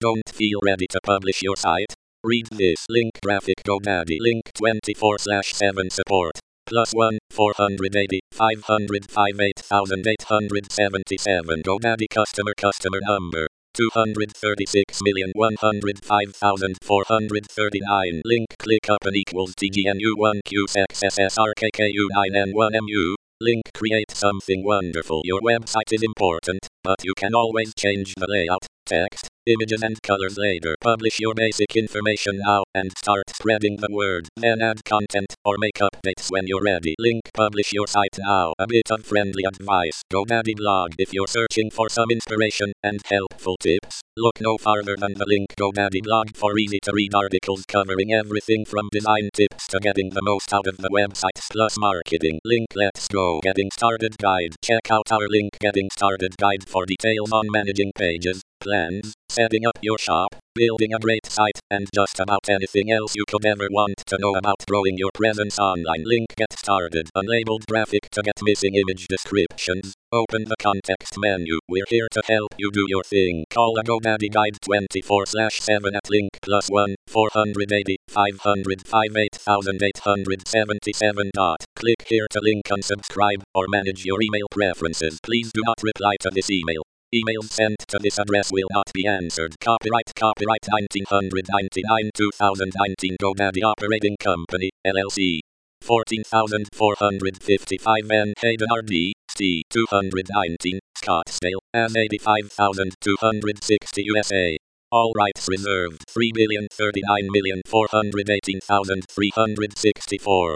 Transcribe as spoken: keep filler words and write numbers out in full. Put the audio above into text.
Don't feel ready to publish your site? Read this link. Graphic GoDaddy link twenty-four slash seven support. Plus one, four hundred eighty, five hundred five, eight thousand eight hundred seventy-seven. GoDaddy customer customer number. two hundred thirty-six million one hundred five thousand four hundred thirty-nine. Link click up and equals T G N U one Q X S S R K K U nine N one M U. Link create something wonderful. Your website is important, but you can always change the layout, text, images and colors later. Publish your basic information now and start spreading the word. Then add content or make updates when you're ready. Link publish your site now. A bit of friendly advice. GoDaddy blog. If you're searching for some inspiration and helpful tips, look no farther than the link GoDaddy blog for easy to read articles covering everything from design tips to getting the most out of the website plus marketing. Link let's go. Getting started guide. Check out our link getting started guide for details on managing pages, plans, setting up your shop, building a great site, and just about anything else you could ever want to know about growing your presence online. Link get started. Unlabeled graphic to get missing image descriptions. Open the context menu. We're here to help you do your thing. Call a GoDaddy guide twenty-four slash seven at link plus one, four hundred eighty, five hundred five, eight thousand eight hundred seventy-seven. Click here to link unsubscribe or manage your email preferences. Please do not reply to this email. Emails sent to this address will not be answered. Copyright Copyright nineteen ninety-nine to two thousand nineteen GoDaddy Operating Company, L L C. fourteen thousand four hundred fifty-five N Hayden R D, C two hundred nineteen, Scottsdale, and eighty-five thousand two hundred sixty U S A. All rights reserved. three billion thirty-nine million four hundred eighteen thousand three hundred sixty-four.